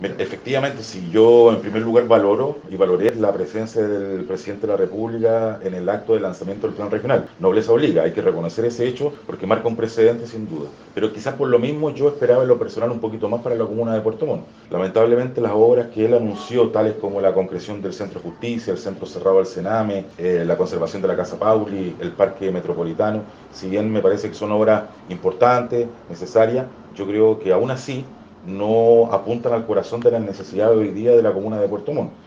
Mira, efectivamente, si yo en primer lugar valoro y valoré la presencia del presidente de la República en el acto de lanzamiento del plan regional. Nobleza obliga, hay que reconocer ese hecho porque marca un precedente sin duda. Pero quizás por lo mismo yo esperaba en lo personal un poquito más para la comuna de Puerto Montt. Lamentablemente las obras que él anunció, tales como la concreción del Centro de Justicia, el Centro Cerrado del Sename, la conservación de la Casa Pauli, el Parque Metropolitano, si bien me parece que son obras importantes, necesarias, yo creo que aún así no apuntan al corazón de las necesidades hoy día de la comuna de Puerto Montt.